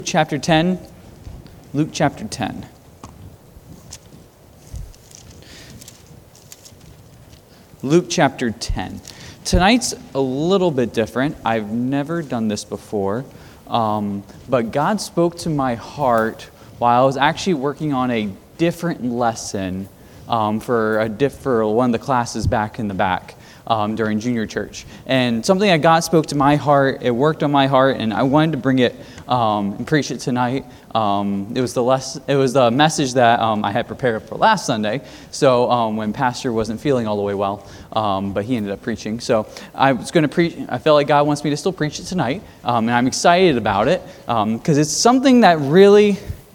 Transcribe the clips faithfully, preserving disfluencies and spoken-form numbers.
Chapter ten, Luke chapter ten. Luke chapter ten. Tonight's a little bit different. I've never done this before, um, but God spoke to my heart while I was actually working on a different lesson um, for a diff- for one of the classes back in the back. Um, during junior church. And something that God spoke to my heart, it worked on my heart, and I wanted to bring it um, and preach it tonight. Um, it was the less, it was the message that um, I had prepared for last Sunday, so um, when Pastor wasn't feeling all the way well, um, but he ended up preaching. So I was going to preach, I felt like God wants me to still preach it tonight, um, and I'm excited about it, because um, it's something that really,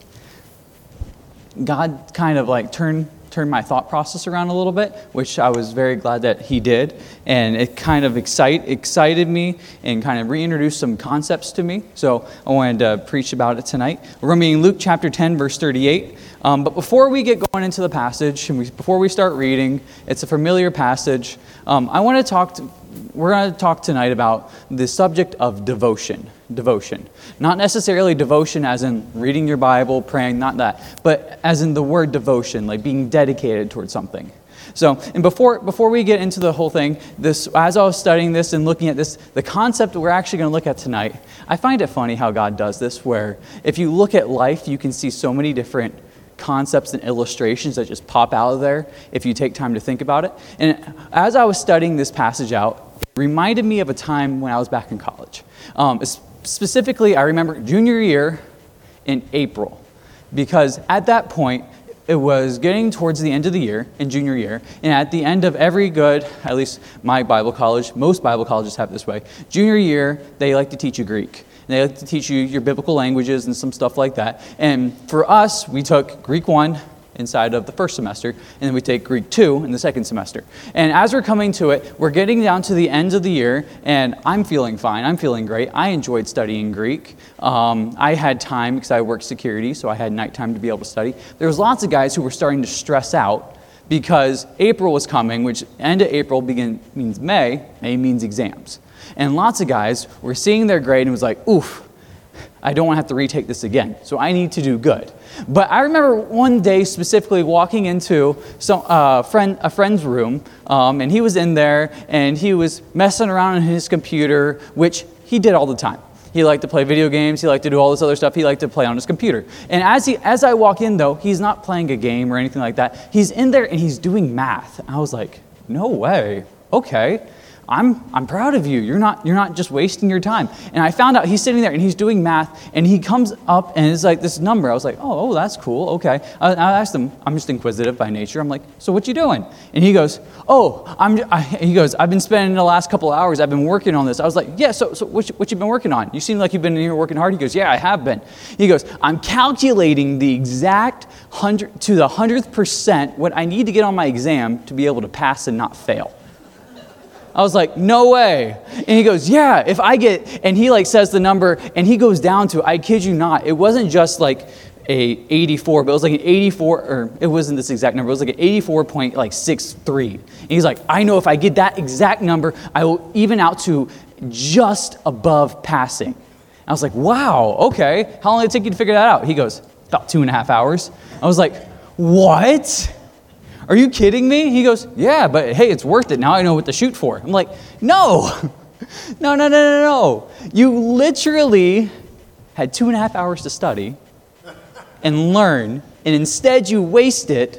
God kind of like turned turned my thought process around a little bit, which I was very glad that he did. And it kind of excite, excited me and kind of reintroduced some concepts to me. So I wanted to preach about it tonight. We're going to be in Luke chapter ten, verse thirty-eight. Um, but before we get going into the passage, and we, before we start reading, it's a familiar passage. Um, I want to talk to, we're going to talk tonight about the subject of devotion. Devotion. Not necessarily devotion as in reading your Bible, praying, not that, but as in the word devotion, like being dedicated towards something. So, and before before we get into the whole thing, this as I was studying this and looking at this, the concept we're actually going to look at tonight, I find it funny how God does this, where if you look at life, you can see so many different concepts and illustrations that just pop out of there if you take time to think about it. And as I was studying this passage out, it reminded me of a time when I was back in college. Um, Specifically, I remember junior year in April, because at that point, it was getting towards the end of the year, in junior year, and at the end of every good, at least my Bible college, most Bible colleges have it this way, junior year, they like to teach you Greek. And they like to teach you your biblical languages and some stuff like that. And for us, we took Greek one inside of the first semester, and then we take Greek two in the second semester. And as we're coming to it, we're getting down to the end of the year, and I'm feeling fine. I'm feeling great. I enjoyed studying Greek. Um, I had time because I worked security, so I had nighttime to be able to study. There was lots of guys who were starting to stress out because April was coming, which end of April begin, means May. May means exams. And lots of guys were seeing their grade and was like, oof, I don't want to have to retake this again, so I need to do good. But I remember one day specifically walking into some uh, friend a friend's room, um, and he was in there, and he was messing around on his computer, which he did all the time. He liked to play video games. He liked to do all this other stuff. He liked to play on his computer. And as he as I walk in, though, he's not playing a game or anything like that. He's in there, and he's doing math. I was like, no way. Okay. I'm I'm proud of you. You're not you're not just wasting your time. And I found out he's sitting there and he's doing math, and he comes up and it's like this number. I was like, oh, oh, that's cool. Okay. I, I asked him. I'm just inquisitive by nature. I'm like, so what you doing? And he goes, oh, I'm. I, he goes, I've been spending the last couple of hours. I've been working on this. I was like, yeah. So so what you, what you been working on? You seem like you've been in here working hard. He goes, yeah, I have been. He goes, I'm calculating the exact hundred to the hundredth percent what I need to get on my exam to be able to pass and not fail. I was like, no way. And he goes, yeah, if I get, and he like says the number, and he goes down to, I kid you not, it wasn't just like a eighty-four, but it was like an eighty-four, or it wasn't this exact number, it was like an eighty-four point six three. And he's like, I know if I get that exact number, I will even out to just above passing. I was like, wow, okay. How long did it take you to figure that out? He goes, about two and a half hours. I was like, what? Are you kidding me? He goes, yeah, but hey, it's worth it. Now I know what to shoot for. I'm like, no, no, no, no, no, no. You literally had two and a half hours to study and learn, and instead you waste it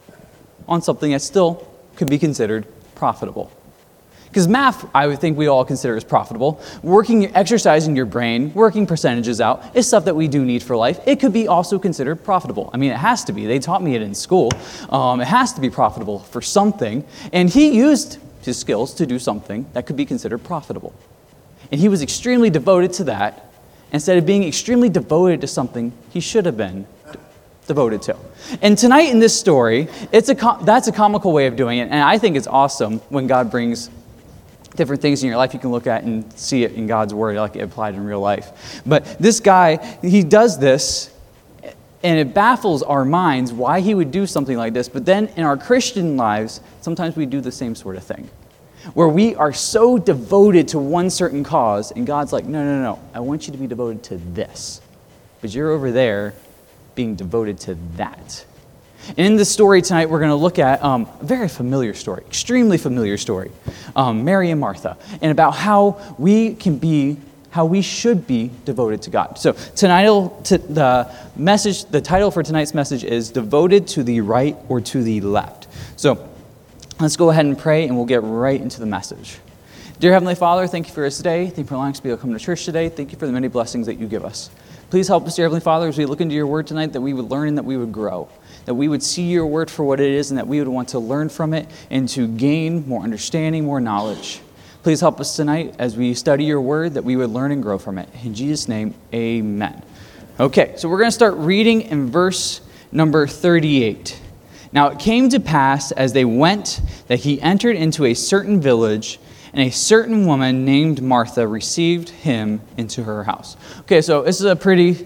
on something that still could be considered profitable. Because math, I would think we all consider as profitable. Working, exercising your brain, working percentages out is stuff that we do need for life. It could be also considered profitable. I mean, it has to be. They taught me it in school. Um, it has to be profitable for something. And he used his skills to do something that could be considered profitable. And he was extremely devoted to that, instead of being extremely devoted to something he should have been devoted to. And tonight in this story, it's a com- that's a comical way of doing it. And I think it's awesome when God brings different things in your life you can look at and see it in God's word, like it applied in real life. But this guy, he does this, and it baffles our minds why he would do something like this. But then in our Christian lives, sometimes we do the same sort of thing, where we are so devoted to one certain cause, and God's like, no, no, no, I want you to be devoted to this. but you're over there being devoted to that. And in this story tonight, we're going to look at um, a very familiar story, extremely familiar story, um, Mary and Martha, and about how we can be, how we should be devoted to God. So tonight, to the message, the title for tonight's message is "Devoted to the Right or to the Left." So let's go ahead and pray, and we'll get right into the message. Dear Heavenly Father, thank you for this day. Thank you for allowing us to be able to come to church today. Thank you for the many blessings that you give us. Please help us, dear Heavenly Father, as we look into your word tonight, that we would learn and that we would grow, that we would see your word for what it is, and that we would want to learn from it and to gain more understanding, more knowledge. Please help us tonight as we study your word, that we would learn and grow from it. In Jesus' name, amen. Okay, so we're going to start reading in verse number thirty-eight. Now it came to pass as they went that he entered into a certain village, and a certain woman named Martha received him into her house. Okay, so this is a pretty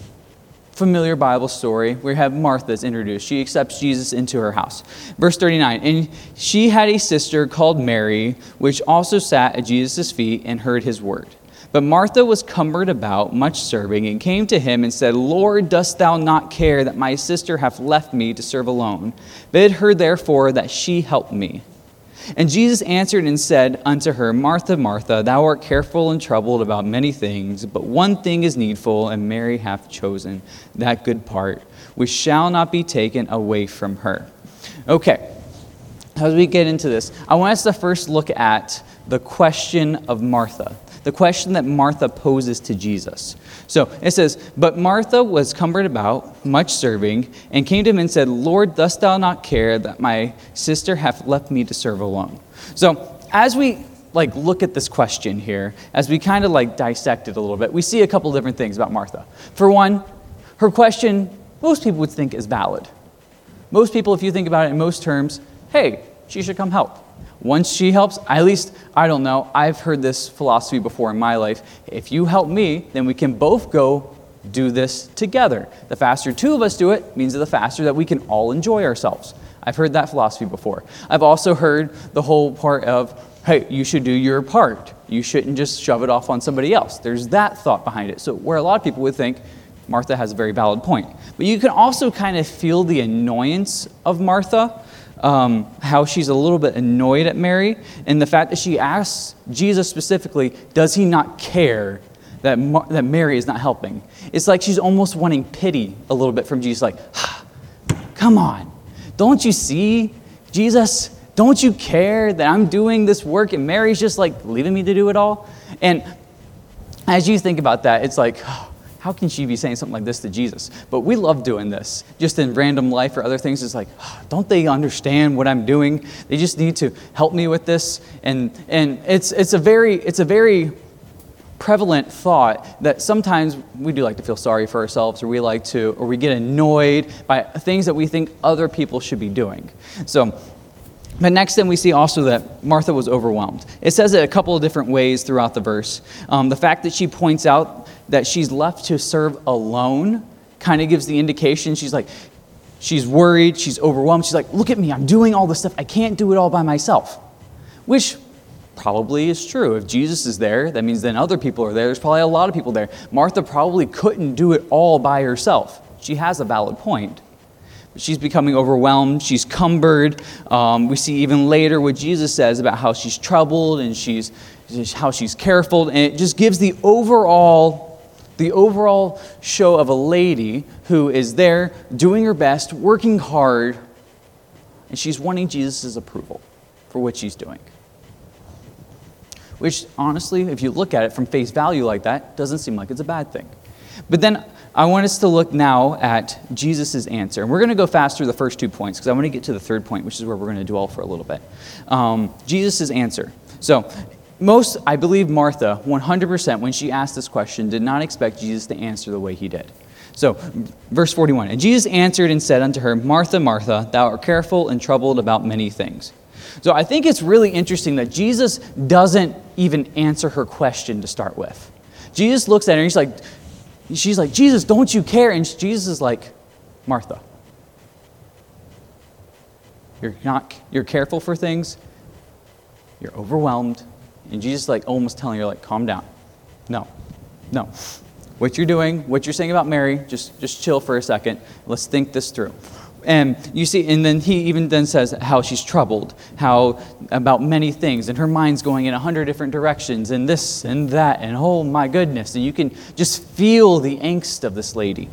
familiar Bible story. We have Martha's introduced. She accepts Jesus into her house. Verse thirty-nine, and she had a sister called Mary, which also sat at Jesus' feet and heard his word. But Martha was cumbered about, much serving, and came to him and said, Lord, dost thou not care that my sister hath left me to serve alone? Bid her therefore that she help me. And Jesus answered and said unto her, Martha, Martha, thou art careful and troubled about many things, but one thing is needful, and Mary hath chosen that good part, which shall not be taken away from her. Okay, as we get into this, I want us to first look at the question of Martha, the question that Martha poses to Jesus. So it says, but Martha was cumbered about, much serving, and came to him and said, Lord, dost thou not care that my sister hath left me to serve alone? So as we like look at this question here, as we kind of like dissect it a little bit, we see a couple different things about Martha. For one, her question, most people would think is valid. Most people, if you think about it in most terms, hey, she should come help. Once she helps, at least, I don't know, I've heard this philosophy before in my life. If you help me, then we can both go do this together. The faster two of us do it means the faster that we can all enjoy ourselves. I've heard that philosophy before. I've also heard the whole part of, hey, you should do your part. You shouldn't just shove it off on somebody else. There's that thought behind it. So where a lot of people would think, Martha has a very valid point. But you can also kind of feel the annoyance of Martha. Um, how she's a little bit annoyed at Mary, and the fact that she asks Jesus specifically, does he not care that Mar- that Mary is not helping? It's like she's almost wanting pity a little bit from Jesus, like, ah, come on, don't you see, Jesus, don't you care that I'm doing this work and Mary's just like leaving me to do it all? And as you think about that, it's like, oh, how can she be saying something like this to Jesus? But we love doing this, just in random life or other things. It's like, oh, don't they understand what I'm doing? They just need to help me with this. And and it's it's a very it's a very prevalent thought that sometimes we do like to feel sorry for ourselves, or we like to, or we get annoyed by things that we think other people should be doing. So. But next then we see also that Martha was overwhelmed. It says it a couple of different ways throughout the verse. Um, the fact that she points out that she's left to serve alone kind of gives the indication she's like, she's worried, she's overwhelmed. She's like, look at me, I'm doing all this stuff. I can't do it all by myself. Which probably is true. If Jesus is there, that means then other people are there. There's probably a lot of people there. Martha probably couldn't do it all by herself. She has a valid point. She's becoming overwhelmed. She's cumbered. Um, we see even later what Jesus says about how she's troubled and she's how she's careful, and it just gives the overall the overall show of a lady who is there doing her best, working hard, and she's wanting Jesus' approval for what she's doing. Which, honestly, if you look at it from face value like that, doesn't seem like it's a bad thing. But then I want us to look now at Jesus' answer. And we're going to go fast through the first two points because I want to get to the third point, which is where we're going to dwell for a little bit. Um, Jesus' answer. So most, I believe Martha, one hundred percent, when she asked this question, did not expect Jesus to answer the way he did. So verse forty-one, and Jesus answered and said unto her, Martha, Martha, thou art careful and troubled about many things. So I think it's really interesting that Jesus doesn't even answer her question to start with. Jesus looks at her and he's like, She's like, Jesus, don't you care? And Jesus is like, Martha, you're not, you're careful for things, you're overwhelmed, and Jesus is like almost telling her, like, calm down. No, no. what you're doing, what you're saying about Mary, just, just chill for a second. Let's think this through. And you see, and then he even then says how she's troubled, how about many things, and her mind's going in a hundred different directions, and this and that, and oh my goodness, and you can just feel the angst of this lady.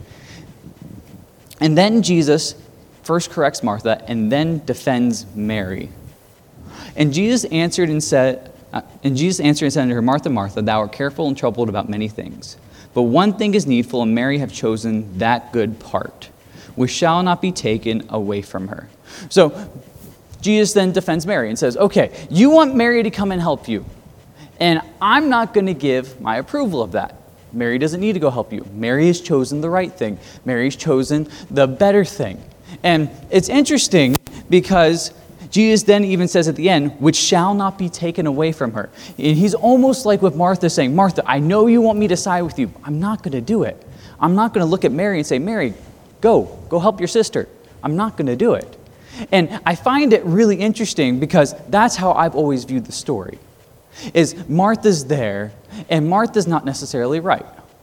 And then Jesus first corrects Martha, and then defends Mary. And Jesus answered and said, uh, and Jesus answered and said unto her, Martha, Martha, thou art careful and troubled about many things, but one thing is needful, and Mary hath chosen that good part, which shall not be taken away from her. So Jesus then defends Mary and says, okay, you want Mary to come and help you, and I'm not going to give my approval of that. Mary doesn't need to go help you. Mary has chosen the right thing. Mary's chosen the better thing. And it's interesting because Jesus then even says at the end, which shall not be taken away from her. And he's almost like with Martha saying, Martha, I know you want me to side with you. I'm not going to do it. I'm not going to look at Mary and say, Mary, Go, go help your sister. I'm not going to do it. And I find it really interesting because that's how I've always viewed the story. Is Martha's there, and Martha's not necessarily right.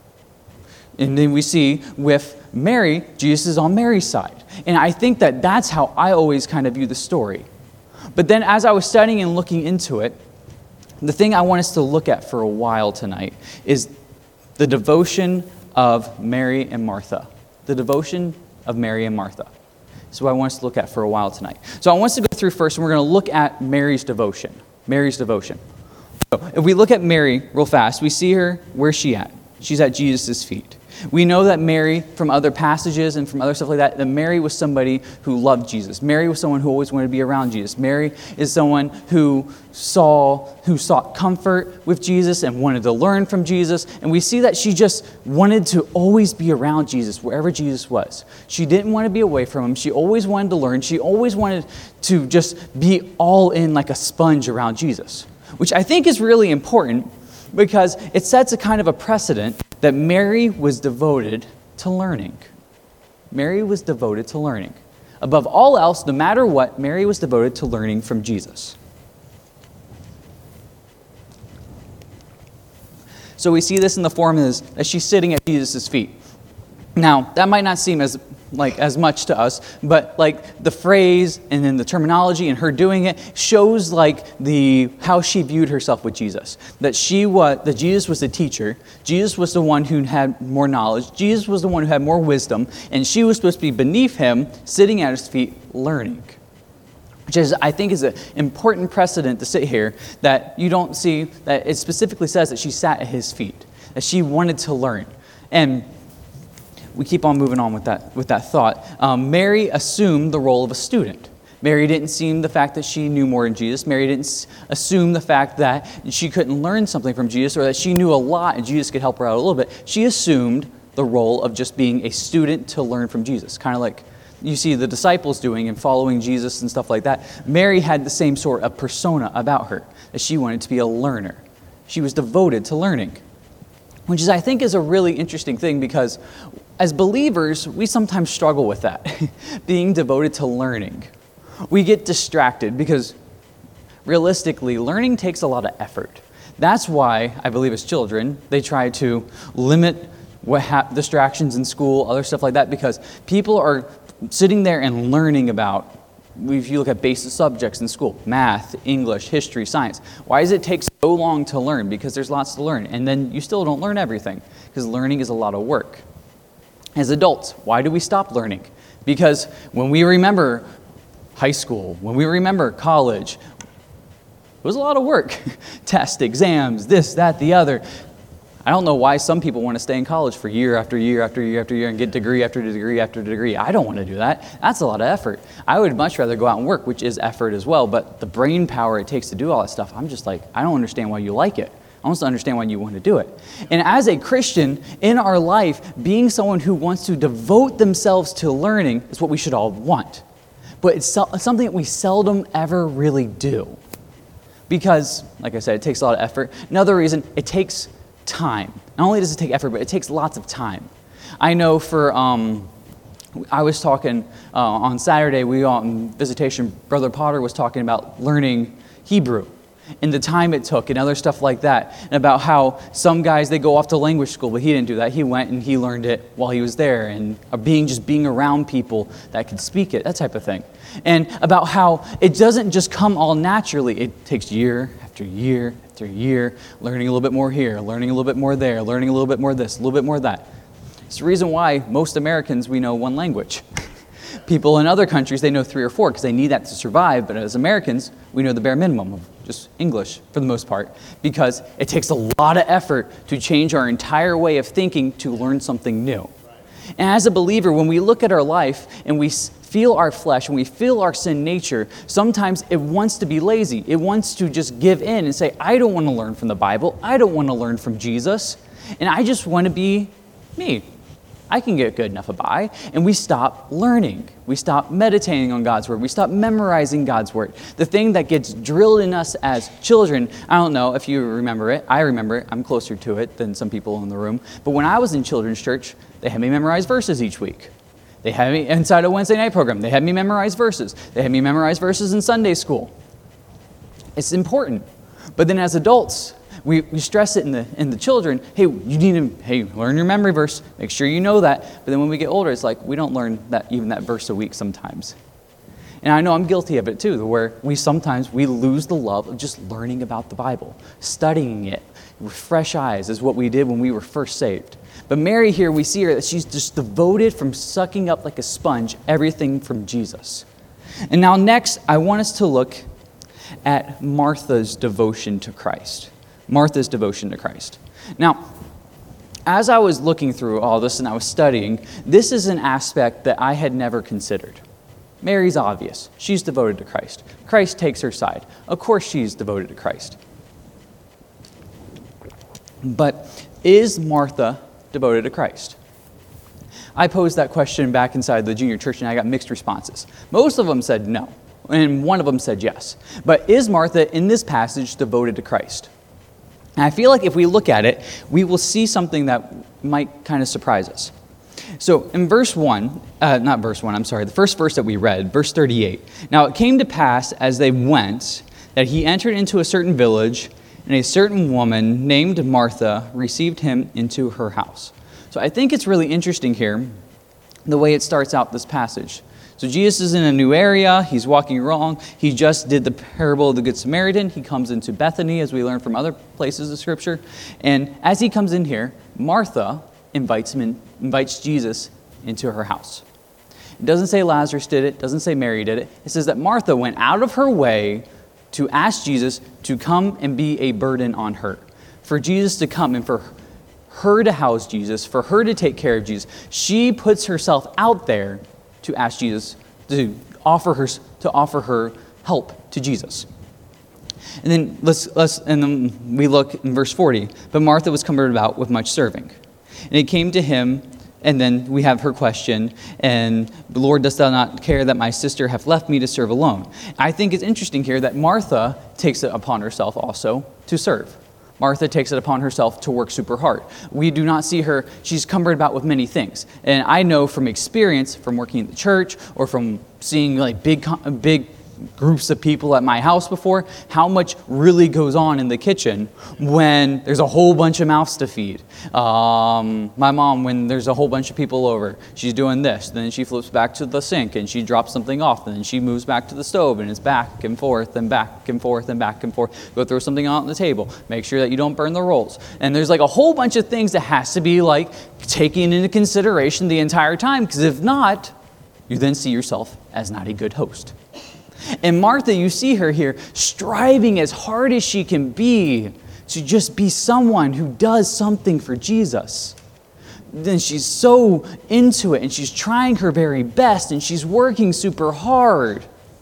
And then we see with Mary, Jesus is on Mary's side. And I think that that's how I always kind of view the story. But then as I was studying and looking into it, the thing I want us to look at for a while tonight is the devotion of Mary and Martha. The devotion of Mary and Martha. That's what I want us to look at for a while tonight. So I want us to go through first, and we're going to look at Mary's devotion. Mary's devotion. So if we look at Mary real fast, we see her, where's she at? She's at Jesus' feet. We know that Mary, from other passages and from other stuff like that, that Mary was somebody who loved Jesus. Mary was someone who always wanted to be around Jesus. Mary is someone who saw, who sought comfort with Jesus and wanted to learn from Jesus. And we see that she just wanted to always be around Jesus, wherever Jesus was. She didn't want to be away from him. She always wanted to learn. She always wanted to just be all in like a sponge around Jesus, which I think is really important because it sets a kind of a precedent that Mary was devoted to learning. Mary was devoted to learning. Above all else, no matter what, Mary was devoted to learning from Jesus. So we see this in the form as, as she's sitting at Jesus' feet. Now, that might not seem as like as much to us, but like the phrase and then the terminology and her doing it shows like the how she viewed herself with Jesus. That she was that Jesus was the teacher, Jesus was the one who had more knowledge, Jesus was the one who had more wisdom, and she was supposed to be beneath him, sitting at his feet, learning. Which is, I think, is an important precedent to sit here that you don't see, that it specifically says that she sat at his feet, that she wanted to learn. And we keep on moving on with that with that thought. Um, Mary assumed the role of a student. Mary didn't assume the fact that she knew more than Jesus. Mary didn't assume the fact that she couldn't learn something from Jesus or that she knew a lot and Jesus could help her out a little bit. She assumed the role of just being a student to learn from Jesus, kind of like you see the disciples doing and following Jesus and stuff like that. Mary had the same sort of persona about her, that she wanted to be a learner. She was devoted to learning, which is, I think, is a really interesting thing because as believers, we sometimes struggle with that, being devoted to learning. We get distracted because realistically, learning takes a lot of effort. That's why, I believe as children, they try to limit what ha- distractions in school, other stuff like that, because people are sitting there and learning about, if you look at basic subjects in school, math, English, history, science, why does it take so long to learn? Because there's lots to learn, and then you still don't learn everything, because learning is a lot of work. As adults, why do we stop learning? Because when we remember high school, when we remember college, it was a lot of work. Tests, exams, this, that, the other. I don't know why some people want to stay in college for year after year after year after year and get degree after degree after degree. I don't want to do that. That's a lot of effort. I would much rather go out and work, which is effort as well, but the brain power it takes to do all that stuff, I'm just like, I don't understand why you like it. I want to understand why you want to do it. And as a Christian in our life, being someone who wants to devote themselves to learning is what we should all want. But it's something that we seldom ever really do. Because, like I said, it takes a lot of effort. Another reason, it takes time. Not only does it take effort, but it takes lots of time. I know for, um, I was talking uh, on Saturday, we on visitation, Brother Potter was talking about learning Hebrew. and the time it took and other stuff like that. And about how some guys, they go off to language school, but he didn't do that. He went and he learned it while he was there, and being just being around people that could speak it, that type of thing. And about how it doesn't just come all naturally. It takes year after year after year, learning a little bit more here, learning a little bit more there, learning a little bit more this, a little bit more that. It's the reason why most Americans, we know one language. People in other countries, they know three or four because they need that to survive. But as Americans, we know the bare minimum of just English for the most part, because it takes a lot of effort to change our entire way of thinking to learn something new. And as a believer, when we look at our life and we feel our flesh and we feel our sin nature, sometimes it wants to be lazy. It wants to just give in and say, I don't want to learn from the Bible. I don't want to learn from Jesus. And I just want to be me. I can get good enough by. And we stop learning. We stop meditating on God's word. We stop memorizing God's word. The thing that gets drilled in us as children, I don't know if you remember it. I remember it. I'm closer to it than some people in the room. But when I was in children's church, they had me memorize verses each week. They had me inside a Wednesday night program. They had me memorize verses. They had me memorize verses in Sunday school. It's important. But then as adults, We, we stress it in the in the children. Hey, you need to hey learn your memory verse. Make sure you know that. But then when we get older, it's like we don't learn that even that verse a week sometimes. And I know I'm guilty of it too, where we sometimes we lose the love of just learning about the Bible, studying it with fresh eyes is what we did when we were first saved. But Mary here, we see her that she's just devoted from sucking up like a sponge everything from Jesus. And now next, I want us to look at Martha's devotion to Christ. Martha's devotion to Christ. Now, as I was looking through all this and I was studying, this is an aspect that I had never considered. Mary's obvious. She's devoted to Christ. Christ takes her side. Of course she's devoted to Christ. But is Martha devoted to Christ? I posed that question back inside the junior church and I got mixed responses. Most of them said no, and one of them said yes. But is Martha in this passage devoted to Christ? And I feel like if we look at it, we will see something that might kind of surprise us. So in verse one, uh, not verse one, I'm sorry, the first verse that we read, verse thirty-eight. Now it came to pass as they went that he entered into a certain village, and a certain woman named Martha received him into her house. So I think it's really interesting here, the way it starts out this passage. So Jesus is in a new area. He's walking along. He just did the parable of the Good Samaritan. He comes into Bethany, as we learn from other places of Scripture. And as he comes in here, Martha invites him in, invites Jesus into her house. It doesn't say Lazarus did it. It doesn't say Mary did it. It says that Martha went out of her way to ask Jesus to come and be a burden on her. For Jesus to come and for her to house Jesus, for her to take care of Jesus. She puts herself out there to ask Jesus to offer her to offer her help to Jesus. And then let's let's and then we look in verse forty. But Martha was cumbered about with much serving. And it came to him, and then we have her question, and Lord, dost thou not care that my sister hath left me to serve alone? I think it's interesting here that Martha takes it upon herself also to serve. Martha takes it upon herself to work super hard. We do not see her, she's cumbered about with many things. And I know from experience, from working in the church, or from seeing like big, big groups of people at my house before, how much really goes on in the kitchen when there's a whole bunch of mouths to feed. Um, my mom, when there's a whole bunch of people over, she's doing this, then she flips back to the sink and she drops something off, and then she moves back to the stove and it's back and forth and back and forth and back and forth. Go throw something on the table, make sure that you don't burn the rolls. And there's like a whole bunch of things that has to be like taken into consideration the entire time, because if not, you then see yourself as not a good host. And Martha, you see her here striving as hard as she can be to just be someone who does something for Jesus. Then she's so into it and she's trying her very best and she's working super hard.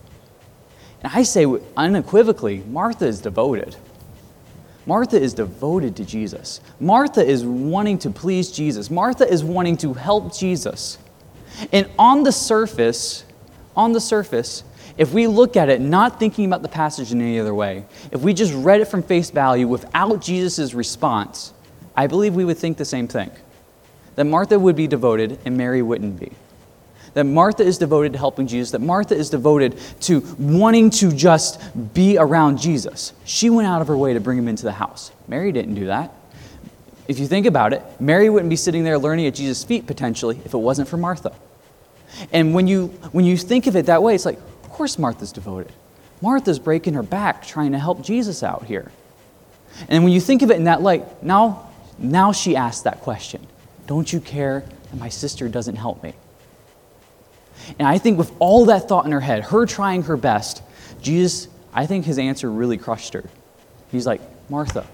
And I say unequivocally, Martha is devoted. Martha is devoted to Jesus. Martha is wanting to please Jesus. Martha is wanting to help Jesus. And on the surface, on the surface, if we look at it not thinking about the passage in any other way, if we just read it from face value without Jesus' response, I believe we would think the same thing. That Martha would be devoted and Mary wouldn't be. that Martha is devoted to helping Jesus, that Martha is devoted to wanting to just be around Jesus. She went out of her way to bring him into the house. Mary didn't do that. If you think about it, Mary wouldn't be sitting there learning at Jesus' feet potentially if it wasn't for Martha. And when you when you think of it that way, it's like, of course Martha's devoted. Martha's breaking her back trying to help Jesus out here. And when you think of it in that light, now, now she asks that question. Don't you care that my sister doesn't help me? And I think with all that thought in her head, her trying her best, Jesus, I think his answer really crushed her. He's like, Martha,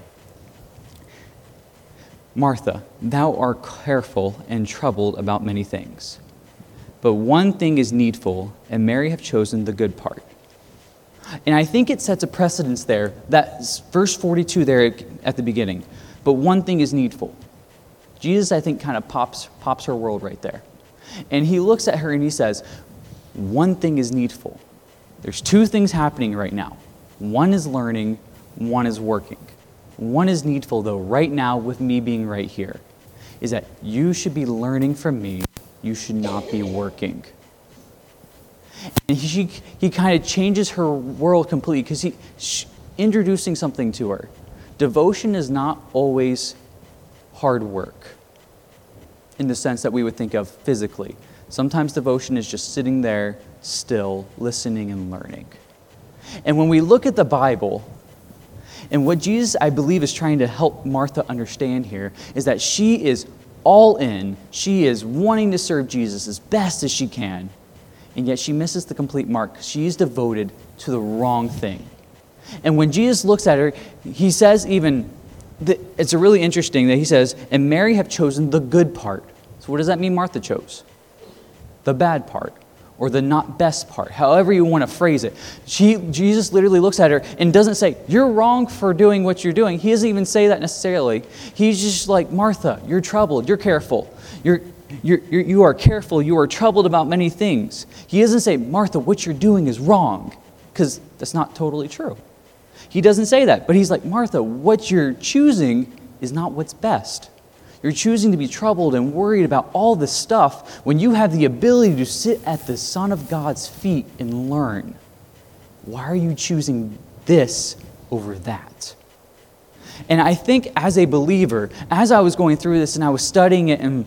Martha, thou art careful and troubled about many things. But one thing is needful, and Mary hath chosen the good part. And I think it sets a precedence there, that verse forty-two there at the beginning. But one thing is needful. Jesus, I think, kind of pops, pops her world right there. And he looks at her and he says, one thing is needful. There's two things happening right now. One is learning, one is working. One is needful, though, right now with me being right here, is that you should be learning from me. You should not be working. And he, he kind of changes her world completely because he's introducing something to her. Devotion is not always hard work in the sense that we would think of physically. Sometimes devotion is just sitting there still, listening and learning. And when we look at the Bible, and what Jesus, I believe, is trying to help Martha understand here is that she is all in. She is wanting to serve Jesus as best as she can, and yet she misses the complete mark. She is devoted to the wrong thing. And when Jesus looks at her, he says even, it's really interesting that he says, and Mary have chosen the good part. So what does that mean Martha chose? The bad part, or the not best part, however you want to phrase it. She, Jesus literally looks at her and doesn't say, you're wrong for doing what you're doing. He doesn't even say that necessarily. He's just like, Martha, you're troubled, you're careful. You're, you're, you're, you are careful, you are troubled about many things. He doesn't say, Martha, what you're doing is wrong, because that's not totally true. He doesn't say that, but he's like, Martha, what you're choosing is not what's best. You're choosing to be troubled and worried about all this stuff when you have the ability to sit at the Son of God's feet and learn. Why are you choosing this over that? And I think as a believer, as I was going through this and I was studying it and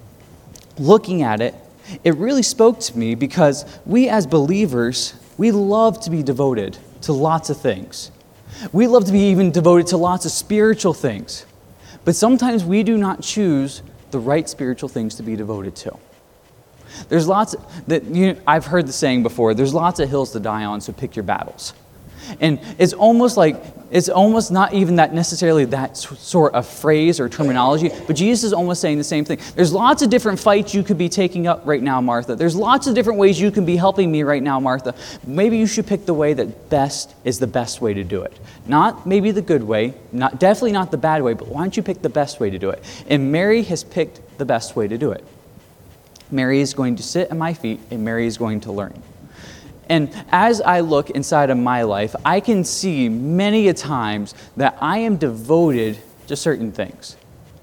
looking at it, it really spoke to me because we as believers, we love to be devoted to lots of things. We love to be even devoted to lots of spiritual things. But sometimes we do not choose the right spiritual things to be devoted to. There's lots that you know, I've heard the saying before, there's lots of hills to die on, so pick your battles. And it's almost like, it's almost not even that necessarily that sort of phrase or terminology, but Jesus is almost saying the same thing. There's lots of different fights you could be taking up right now, Martha. There's lots of different ways you can be helping me right now, Martha. Maybe you should pick the way that best is the best way to do it. Not maybe the good way, not definitely not the bad way, but why don't you pick the best way to do it? And Mary has picked the best way to do it. Mary is going to sit at my feet, and Mary is going to learn. And as I look inside of my life, I can see many a times that I am devoted to certain things.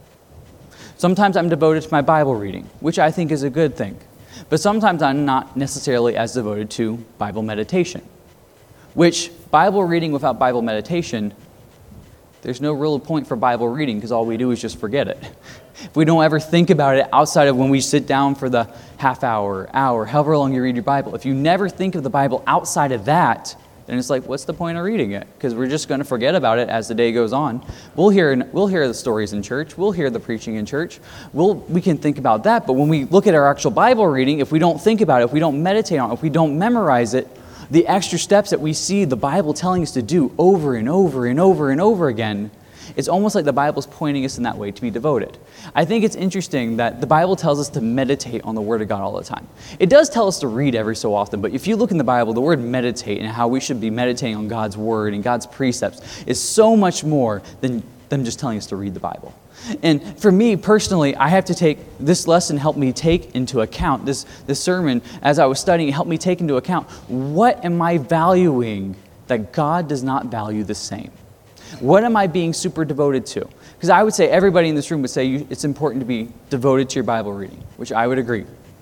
Sometimes I'm devoted to my Bible reading, which I think is a good thing. But sometimes I'm not necessarily as devoted to Bible meditation, which Bible reading without Bible meditation, there's no real point for Bible reading because all we do is just forget it. If we don't ever think about it outside of when we sit down for the half hour, hour, however long you read your Bible, if you never think of the Bible outside of that, then it's like, what's the point of reading it? Because we're just going to forget about it as the day goes on. We'll hear we'll hear the stories in church. We'll hear the preaching in church. We'll, we can think about that. But when we look at our actual Bible reading, if we don't think about it, if we don't meditate on it, if we don't memorize it, the extra steps that we see the Bible telling us to do over and over and over and over again, it's almost like the Bible's pointing us in that way to be devoted. I think it's interesting that the Bible tells us to meditate on the Word of God all the time. It does tell us to read every so often, but if you look in the Bible, the word meditate and how we should be meditating on God's Word and God's precepts is so much more than them just telling us to read the Bible. And for me personally, I have to take, this lesson helped me take into account, this, this sermon as I was studying, it helped me take into account, what am I valuing that God does not value the same? What am I being super devoted to? Because I would say everybody in this room would say you, it's important to be devoted to your Bible reading, which I would agree.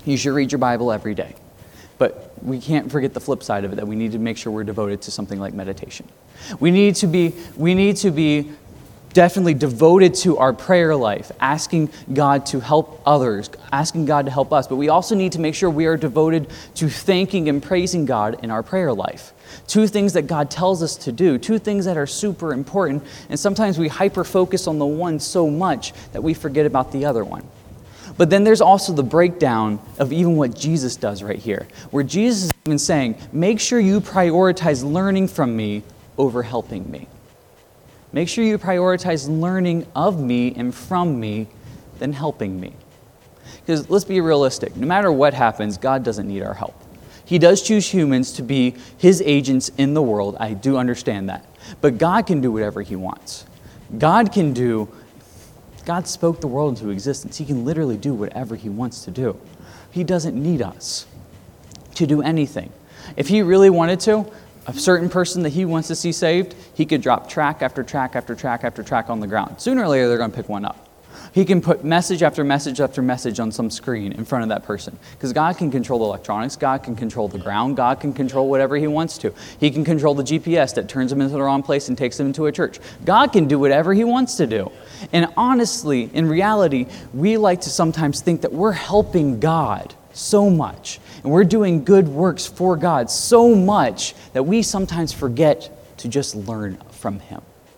You should read your Bible every day. But we can't forget the flip side of it, that we need to make sure we're devoted to something like meditation. We need to be, we need to be definitely devoted to our prayer life, asking God to help others, asking God to help us. But we also need to make sure we are devoted to thanking and praising God in our prayer life. Two things that God tells us to do, two things that are super important. And sometimes we hyper-focus on the one so much that we forget about the other one. But then there's also the breakdown of even what Jesus does right here, where Jesus is even saying, make sure you prioritize learning from me over helping me. Make sure you prioritize learning of me and from me than helping me. Because let's be realistic, no matter what happens, God doesn't need our help. He does choose humans to be his agents in the world. I do understand that. But God can do whatever he wants. God can do God spoke the world into existence. He can literally do whatever he wants to do. He doesn't need us to do anything. If he really wanted to, a certain person that he wants to see saved, he could drop track after track after track after track on the ground. Sooner or later, they're going to pick one up. He can put message after message after message on some screen in front of that person. Because God can control the electronics, God can control the ground, God can control whatever he wants to. He can control the G P S that turns them into the wrong place and takes them into a church. God can do whatever he wants to do. And honestly, in reality, we like to sometimes think that we're helping God so much. And we're doing good works for God so much that we sometimes forget to just learn from him.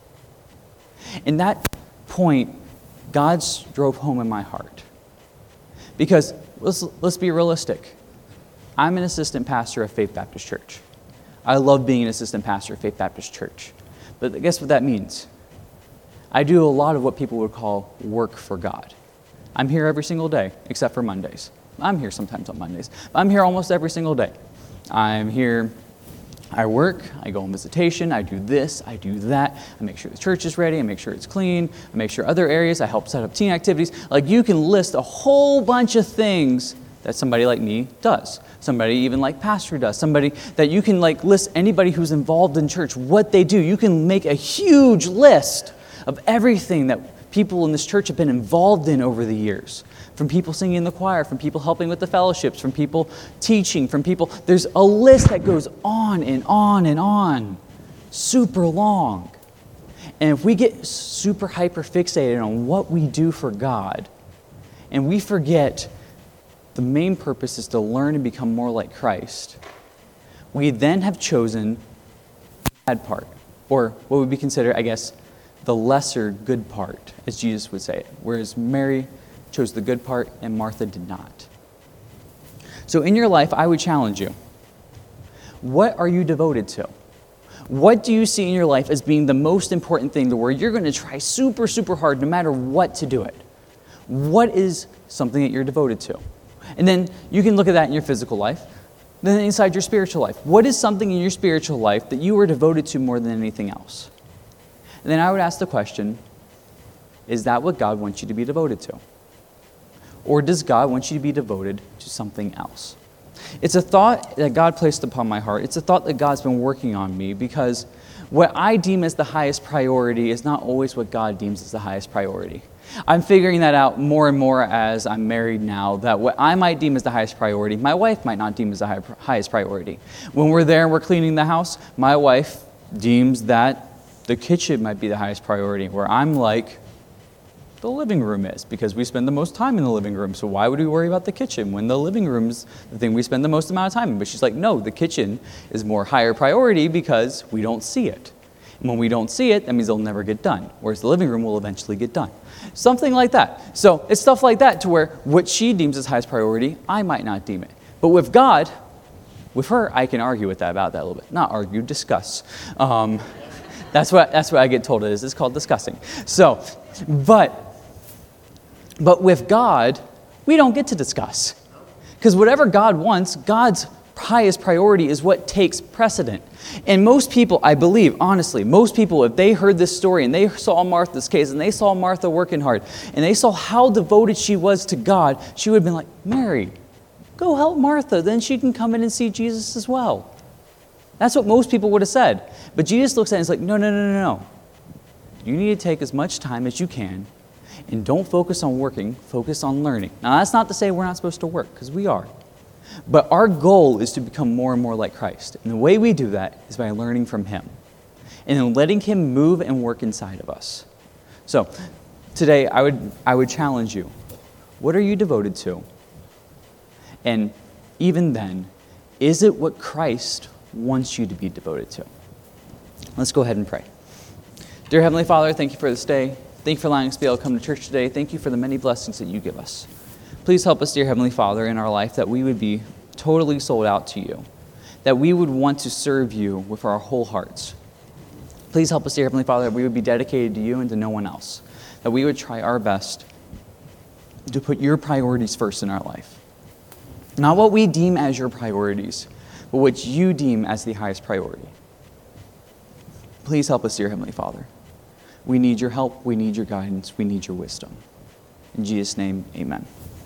In that point, God drove home in my heart. Because let's, let's be realistic. I'm an assistant pastor of Faith Baptist Church. I love being an assistant pastor of Faith Baptist Church. But guess what that means? I do a lot of what people would call work for God. I'm here every single day, except for Mondays. I'm here sometimes on Mondays. But I'm here almost every single day. I'm here, I work, I go on visitation, I do this, I do that. I make sure the church is ready, I make sure it's clean, I make sure other areas, I help set up teen activities. Like you can list a whole bunch of things that somebody like me does. Somebody even like pastor does. Somebody that you can like list anybody who's involved in church, what they do. You can make a huge list of everything that people in this church have been involved in over the years. From people singing in the choir, from people helping with the fellowships, from people teaching, from people... There's a list that goes on and on and on. Super long. And if we get super hyper fixated on what we do for God, and we forget the main purpose is to learn and become more like Christ, we then have chosen the bad part, or what would be considered, I guess, the lesser good part, as Jesus would say it. Whereas Mary chose the good part and Martha did not. So in your life, I would challenge you. What are you devoted to? What do you see in your life as being the most important thing to where you're going to try super, super hard no matter what to do it? What is something that you're devoted to? And then you can look at that in your physical life. Then inside your spiritual life. What is something in your spiritual life that you are devoted to more than anything else? And then I would ask the question, is that what God wants you to be devoted to? Or does God want you to be devoted to something else? It's a thought that God placed upon my heart. It's a thought that God's been working on me because what I deem as the highest priority is not always what God deems as the highest priority. I'm figuring that out more and more as I'm married now, that what I might deem as the highest priority, my wife might not deem as the high, highest priority. When we're there and we're cleaning the house, my wife deems that the kitchen might be the highest priority, where I'm like, the living room is, because we spend the most time in the living room. So why would we worry about the kitchen when the living room's the thing we spend the most amount of time in? But she's like, no, the kitchen is more higher priority because we don't see it. And when we don't see it, that means it'll never get done, whereas the living room will eventually get done. Something like that. So it's stuff like that to where what she deems as highest priority, I might not deem it. But with God, with her, I can argue with that about that a little bit. Not argue, discuss. Um, that's what that's what I get told it is. It's called discussing. So, but But with God, we don't get to discuss. Because whatever God wants, God's highest priority is what takes precedent. And most people, I believe, honestly, most people, if they heard this story and they saw Martha's case and they saw Martha working hard and they saw how devoted she was to God, she would have been like, Mary, go help Martha. Then she can come in and see Jesus as well. That's what most people would have said. But Jesus looks at it and is like, no, no, no, no, no. You need to take as much time as you can And don't focus on working, focus on learning. Now, that's not to say we're not supposed to work, because we are. But our goal is to become more and more like Christ. And the way we do that is by learning from him and then letting him move and work inside of us. So today, I would, I would challenge you. What are you devoted to? And even then, is it what Christ wants you to be devoted to? Let's go ahead and pray. Dear Heavenly Father, thank you for this day. Thank you for allowing us to be able to come to church today. Thank you for the many blessings that you give us. Please help us, dear Heavenly Father, in our life that we would be totally sold out to you, that we would want to serve you with our whole hearts. Please help us, dear Heavenly Father, that we would be dedicated to you and to no one else, that we would try our best to put your priorities first in our life. Not what we deem as your priorities, but what you deem as the highest priority. Please help us, dear Heavenly Father. We need your help, we need your guidance, we need your wisdom. In Jesus' name, amen.